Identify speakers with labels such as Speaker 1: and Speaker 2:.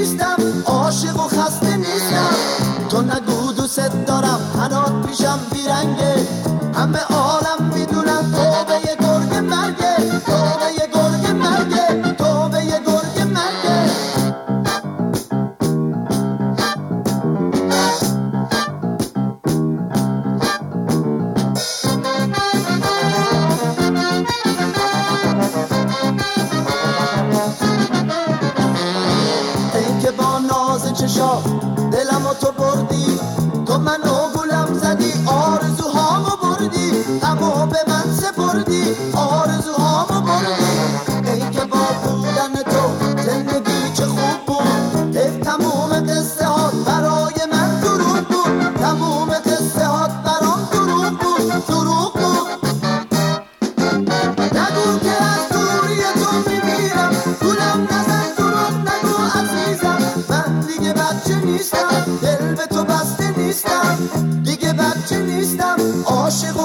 Speaker 1: نیستم، عاشق و خسته نیستم. تو نگو دوست دارم هنات پیشم بیرنگه، همه عالم میدونن توبه یه گرگ مرگه، توبه یه گرگ مرگه، توبه یه گرگ مرگه. ای که با ناز چشا دلمو تو بردی، تو منو گلم زدی، آرزوهامو بردی، همو به من سپردی، آرزوهامو بردی. ای که با بودن تو زندگی چه خوب بود، ای تموم قصه هات برای من دروغ بود، تموم قصه هات برام دروغ بود، دروغ بود. نگو که از دوری تو میمیرم، گولم نزن دروغ نگو عزیزم. من دیگه بچه نیستم، دل به تو بسته نیستم، دیگه بچه نیستم، عاشق